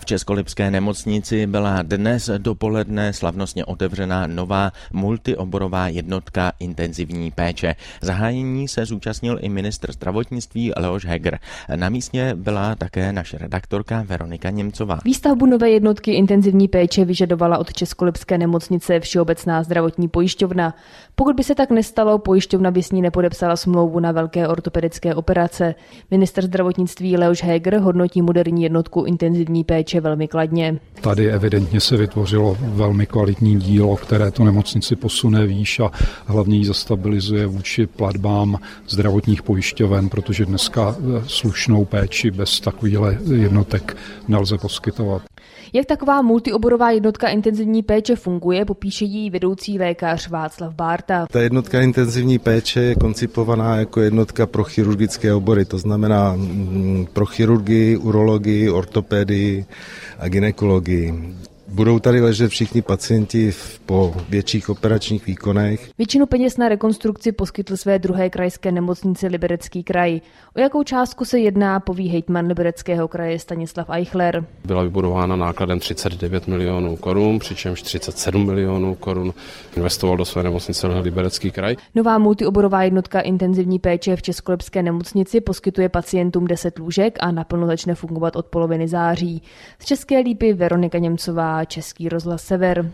V Českolipské nemocnici byla dnes dopoledne slavnostně otevřena nová multioborová jednotka intenzivní péče. Zahájení se zúčastnil i ministr zdravotnictví Leoš Heger. Na místě byla také naše redaktorka Veronika Němcová. Výstavbu nové jednotky intenzivní péče vyžadovala od Českolipské nemocnice Všeobecná zdravotní pojišťovna. Pokud by se tak nestalo, pojišťovna by s ní nepodepsala smlouvu na velké ortopedické operace. Ministr zdravotnictví Leoš Heger hodnotí moderní jednotku intenzivní péče velmi kladně. Tady evidentně se vytvořilo velmi kvalitní dílo, které tu nemocnici posune výš a hlavně ji zastabilizuje vůči platbám zdravotních pojišťoven, protože dneska slušnou péči bez takovýchhle jednotek nelze poskytovat. Jak taková multioborová jednotka intenzivní péče funguje, popíše jí vedoucí lékař Václav Bárta. Ta jednotka intenzivní péče je koncipovaná jako jednotka pro chirurgické obory, to znamená pro chirurgii, urologii, ortopedii a gynekologii. Budou tady ležet všichni pacienti po větších operačních výkonech. Většinu peněz na rekonstrukci poskytl své druhé krajské nemocnici Liberecký kraj. O jakou částku se jedná, poví hejtman Libereckého kraje Stanislav Eichler. Byla vybudována nákladem 39 milionů korun, přičemž 37 milionů korun investoval do své nemocnice Liberecký kraj. Nová multioborová jednotka intenzivní péče v Českolipské nemocnici poskytuje pacientům 10 lůžek a naplno začne fungovat od poloviny září. Z České Lípy Veronika Němcová, Český rozhlas Sever.